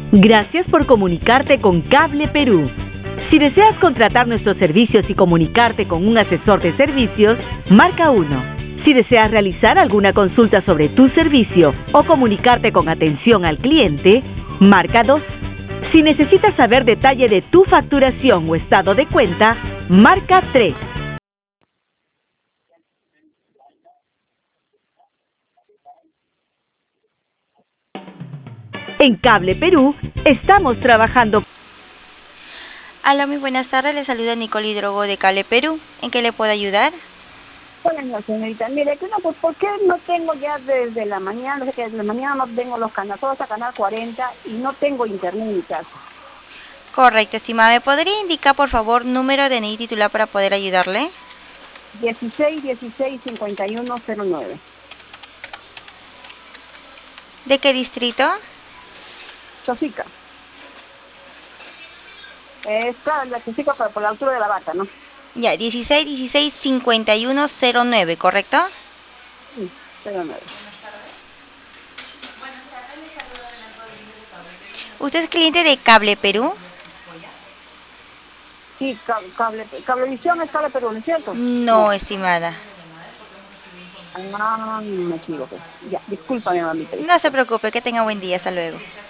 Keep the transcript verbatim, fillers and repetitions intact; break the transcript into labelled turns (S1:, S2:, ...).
S1: Gracias por comunicarte con Cable Perú. Si deseas contratar nuestros servicios y comunicarte con un asesor de servicios, marca uno. Si deseas realizar alguna consulta sobre tu servicio o comunicarte con atención al cliente, marca dos. Si necesitas saber detalle de tu facturación o estado de cuenta, marca tres. En Cable Perú estamos trabajando.
S2: Hola, muy buenas tardes. Le saluda Nicole Hidrogo de Cable Perú. ¿En qué le puedo ayudar?
S3: Hola, señorita. Mire, que no, pues, ¿por qué no tengo ya desde la mañana? Desde que desde la mañana no tengo los canales, todo hasta Canal cuarenta y no tengo internet en mi casa.
S2: Correcto, estimada. ¿Me podría indicar, por favor, número de D N I titular para poder ayudarle?
S3: dieciséis dieciséis cincuenta y uno cero nueve.
S2: ¿De qué distrito?
S3: Chosica. Es claro, la Chosica por, por la altura de la vaca, ¿no?
S2: Ya, dieciséis dieciséis cincuenta y uno cero nueve, ¿correcto?
S3: Sí, cero nueve.
S2: ¿Usted es cliente de Cable Perú?
S3: Sí, cable, cable, cablevisión es Cable Perú, ¿no es cierto?
S2: No,
S3: No.
S2: estimada.
S3: Ah, me equivoqué. Ya, discúlpame, mamita.
S2: No se preocupe, que tenga buen día. Hasta luego.